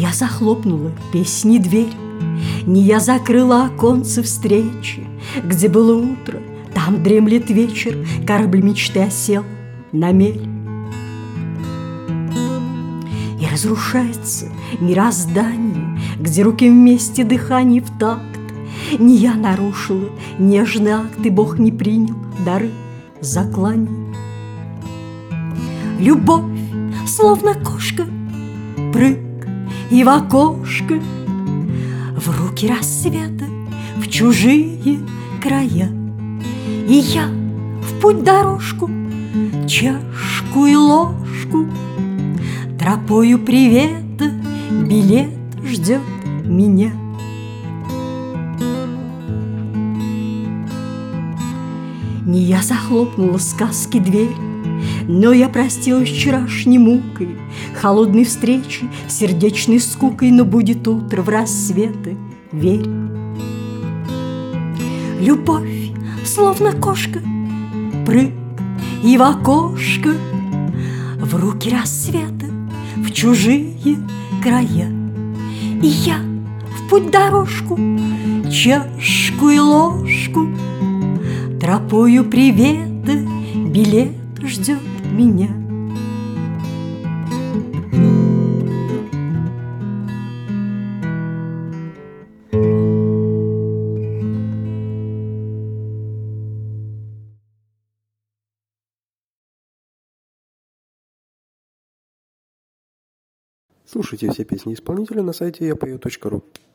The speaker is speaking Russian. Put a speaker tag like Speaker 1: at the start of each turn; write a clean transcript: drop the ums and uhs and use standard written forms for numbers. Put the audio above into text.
Speaker 1: я захлопнула песни дверь, не я закрыла оконце встречи. Где было утро, там дремлет вечер, корабль мечты осел на мель. И разрушается мироздание, где руки вместе, дыхание в такт. Не я нарушила нежный акт, и Бог не принял дары закланий. Любовь, словно кошка, прыг и в окошко, в руки рассвета, в чужие края. И я в путь дорожку, чашку и ложку, тропою привета билет ждет меня. Не я захлопнула сказки дверь, но я простилась вчерашней мукой, холодной встречи, сердечной скукой. Но будет утро, в рассветы верь. Любовь, словно кошка, прыг и в окошко, в руки рассвета, в чужие края. И я в путь дорожку, чашку и ложку, тропою привета билет ждет меня.
Speaker 2: Слушайте все песни исполнителя на сайте yapeo.ru.